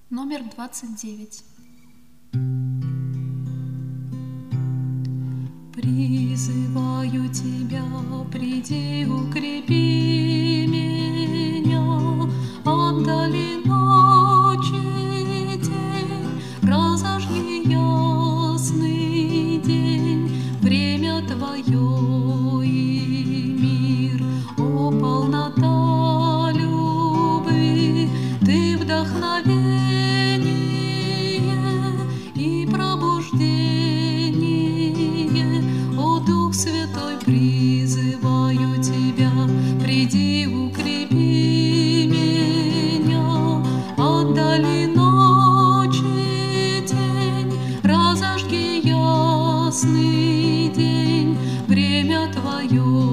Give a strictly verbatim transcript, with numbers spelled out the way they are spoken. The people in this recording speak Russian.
Номер двадцать девять. Призываю тебя, приди, укрепи меня, отдали ночи тень, разожги ясный день, время твое и мир, о полнота любви, ты вдохновение и пробуждение, о Дух Святой, призываю тебя, приди, укрепи меня, отдали ночи тень, разожги ясный день, время твое